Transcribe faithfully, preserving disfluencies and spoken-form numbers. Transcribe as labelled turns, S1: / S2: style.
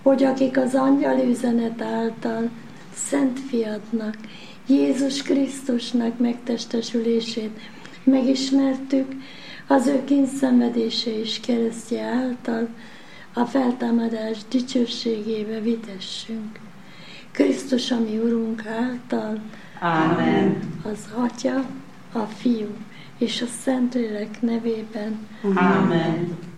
S1: hogy akik az angyal üzenet által Szent Fiadnak, Jézus Krisztusnak megtestesülését megismertük, az ő kényszenvedése és keresztje által a feltámadás dicsőségébe vitessünk. Krisztus, a mi Urunk által,
S2: Amen.
S1: Az Atya, a Fiú és a Szentlélek nevében.
S2: Amen.